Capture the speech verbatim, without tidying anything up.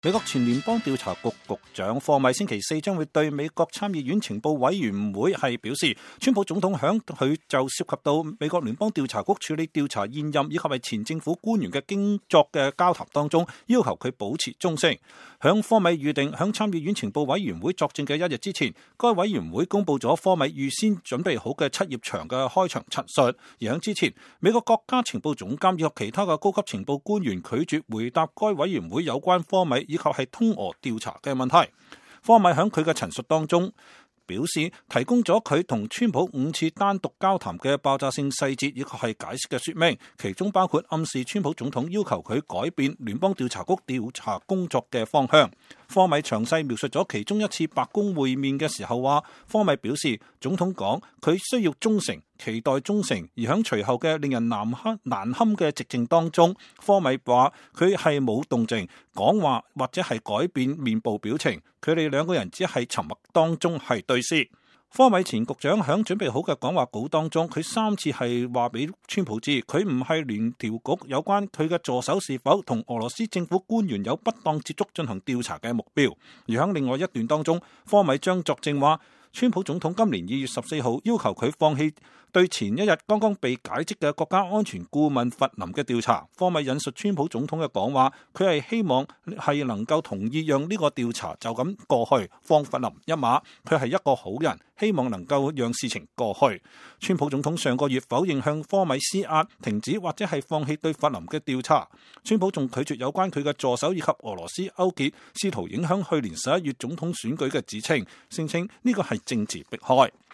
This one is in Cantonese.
美國前聯邦調查局局長科米星期四將會對美國參議院情報委員會係表示，川普總統響佢就涉及到美國聯邦調查局處理調查現任以及係前政府官員嘅工作嘅交談當中，要求佢保持忠誠。響科米預定響參議院情報委員會作證嘅一日之前，該委員會公布咗科米預先準備好嘅七頁長嘅開場陳述。而響之前，美國國家情報總監以及其他嘅高級情報官員拒絕回答該委員會有關科米以及係通俄調查嘅問題。科米喺佢嘅陳述當中表示，提供咗佢同川普五次單獨交談嘅爆炸性細節以及係解釋嘅說明，其中包括暗示川普總統要求佢改變聯邦調查局調查工作嘅方向。科米詳細描述咗其中一次白宮會面嘅時候話，科米表示總統講佢需要忠誠，期待忠誠，而喺隨後嘅令人難堪難堪嘅寂靜當中，科米話佢係冇動靜講話或者係改變面部表情，佢哋兩個人只係沉默當中係對視。科米前局長喺準備好嘅講話稿當中，佢三次係話俾川普知，佢唔係聯調局有關佢嘅助手是否同俄羅斯政府官員有不當接觸進行調查嘅目標。而喺另外一段當中，科米將作證話，川普總統今年二月十四號要求佢放棄對前一日剛剛被解職嘅國家安全顧問弗林嘅調查。科米引述川普總統嘅講話，佢係希望係能夠同意讓呢個調查就咁過去，放弗林一馬。佢係一個好人，希望能夠讓事情過去。川普總統上個月否認向科米施壓，停止或者係放棄對弗林嘅調查。川普仲拒絕有關佢嘅助手以及俄羅斯勾結，試圖影響去年十一月總統選舉嘅指稱，聲稱呢個係政治迫害。